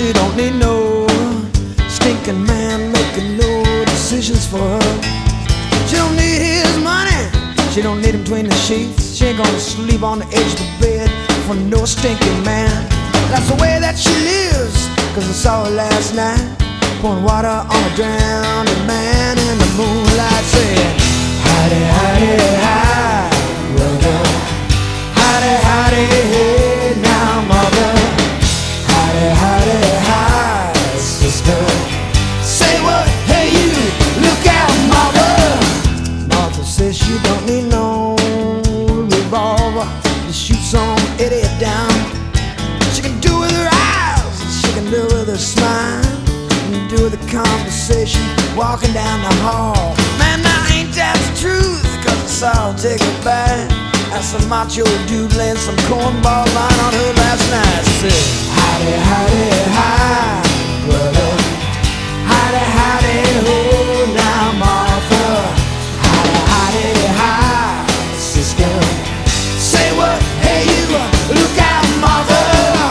she don't need no stinking man making no decisions for her. She don't need his money, she don't need him between the sheets. She ain't gonna sleep on the edge of the bed for no stinking man. That's the way that she lives, 'cause I saw her last night pouring water on a drowning man in the moonlight, saying, howdy, howdy, hi, brother. Howdy, howdy, hey, now, mother. Howdy, howdy, hi, sister. Say what? Hey, you, look out, mother. Martha says she don't need no revolver to shoot some idiot down. She can do with her eyes, she can do with her smile, and do with the conversation walking down the hall. Man, now ain't that the truth? 'Cause I saw her take a bite. That's some macho dude laying some cornball line on her last night. Said, howdy, howdy, hi, brother. Howdy, howdy, ho, now, Martha. Howdy, howdy, hi, sister. Say what? Hey, you, look out, mother.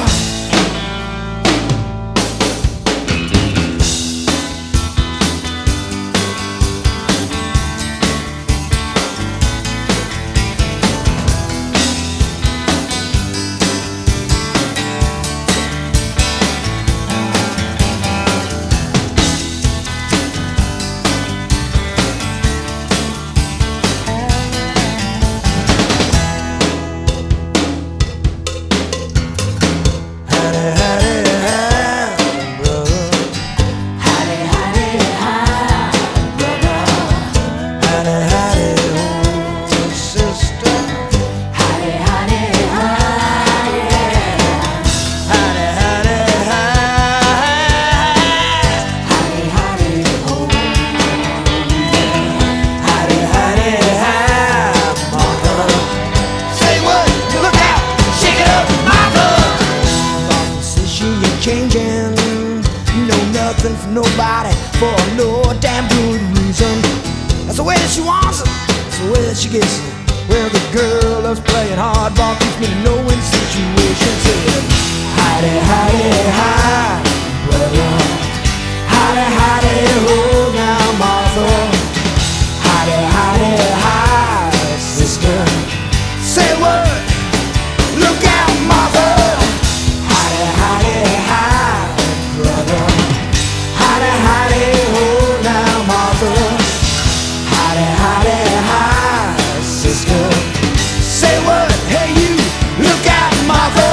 Changing, no nothing for nobody for no damn good reason. That's the way that she wants it, that's the way that she gets it. Well, the girl loves playing hardball, keeps me in no-win situations. Said, howdy, howdy, hi, brother. Howdy, howdy, ho, now, Martha. Howdy, howdy, hi, sister. Say what? Look out, mother. Howdy, howdy, brother. Howdy, howdy, ho, now, Martha. Howdy, howdy, hi, sister. Say what? Hey, you, look out, mother.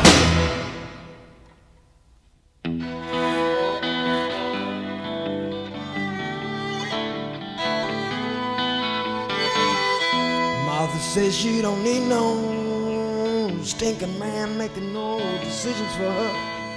Martha says she don't need no stinking man making no decisions for her.